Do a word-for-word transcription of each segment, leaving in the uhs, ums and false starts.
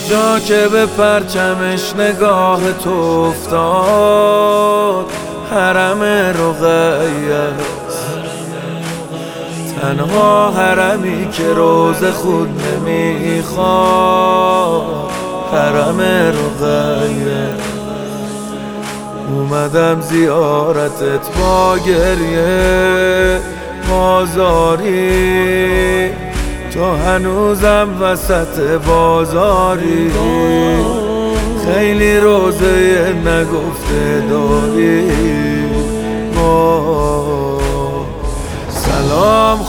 جا که به پرچمش نگاه تو افتاد حرم رقیه، تنها حرمی که روز خود نمیخواد حرم رقیه. اومدم زیارتت با گریه بازاری، تو هنوزم وسط بازاری، خیلی روزه نگفته داری. سلام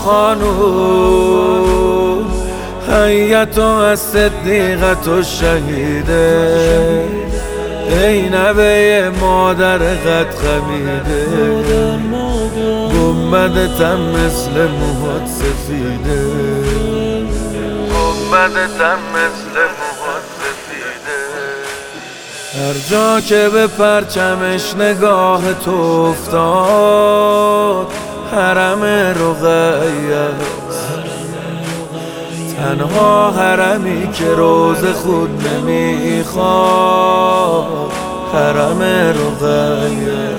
خانوم، حیت و از صدیقت و شهیده، ای نوه مادر قد خمیده، گنبدتم مثل موهات سفیده، گنبدتم مثل موهات سفیده. هر جا که به پرچمش نگاه تو افتاد حرم رقیه، تنها حرمی که روز خود نمیخواد حرم رقیه.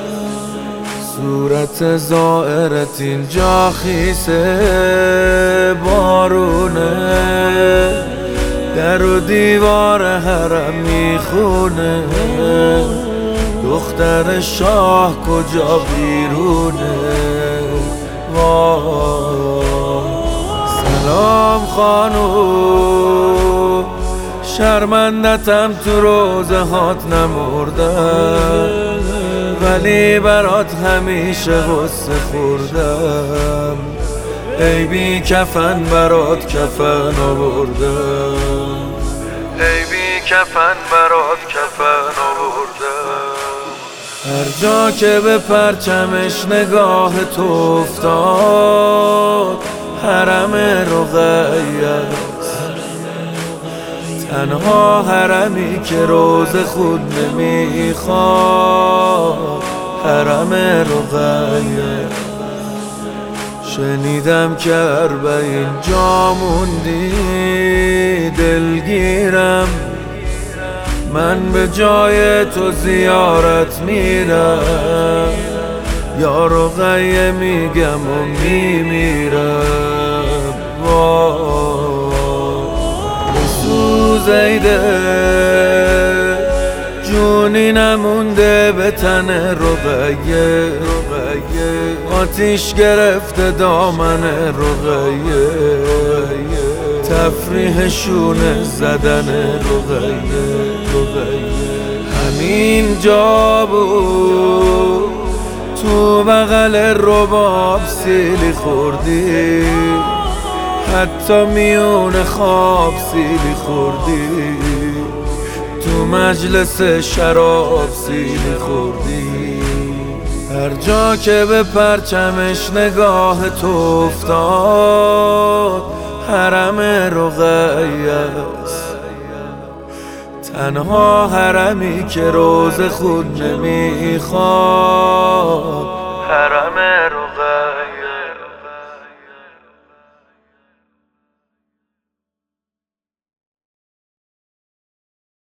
صورت زائرت اینجا خیسه بارونه، در و دیوار حرم میخونه، دختر شاه کجا بیرونه. سلام خانوم، شرمندتم تو روزه هات نمردم، ولی برات همیشه غصه خوردم، ای بی کفن برات کفن آوردم، ای بی کفن برات کفن آوردم. هر جا که به پرچمش نگاه تو افتاد حرم رقیه، تنها حرمی که روز خود نمیخواد حرم رقیه. شنیدم که اربعین جا موندی دلگیرم، من به جای تو زیارت میرم، یا رقیه میگم و میمیرم. بسوزیده جونی نمونده به تن رقیه، آتیش گرفته دامن رقیه، تفریح شونه زدن رقیه. همین جا بود تو بغل رباب سیلی خوردی، حتی میون خواب سیلی خوردی، تو مجلس شراب سیلی خوردی. هر جا که به پرچمش نگاه تو افتاد حرم رقیه، تنها حرمی که روز خود نمیخواد حرم رقیه.